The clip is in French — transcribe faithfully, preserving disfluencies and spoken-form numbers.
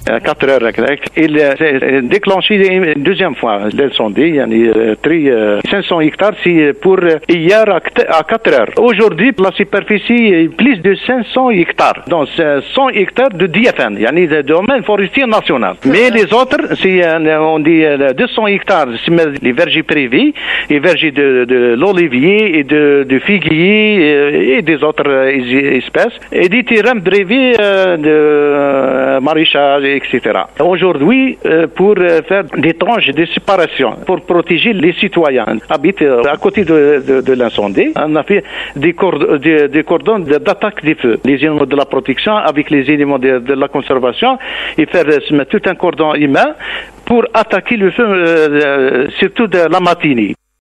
à quatre heures. Il s'est déclenché une deuxième fois l'incendie. Il y a cinq cents hectares pour hier à quatre heures. Aujourd'hui, la superficie est plus de cinq cents hectares. Donc cent hectares de D F N, il y a des domaines forestiers nationaux. Mais les autres, c'est, on dit deux cents hectares, c'est les vergers privés, les vergers de, de l'olivier et de, de figuier et des autres espèces, et des terrains privés de maraîchage, et cetera. Aujourd'hui, pour faire des tranches de séparation, pour protéger les citoyens habitent à côté de, de, de l'incendie, on a fait des cordons, des, des cordons d'attaque des feux, les éléments de la protection avec les éléments de, de la conservation, et faire tout un cordon humain pour attaquer le feu, euh, surtout de la matinée.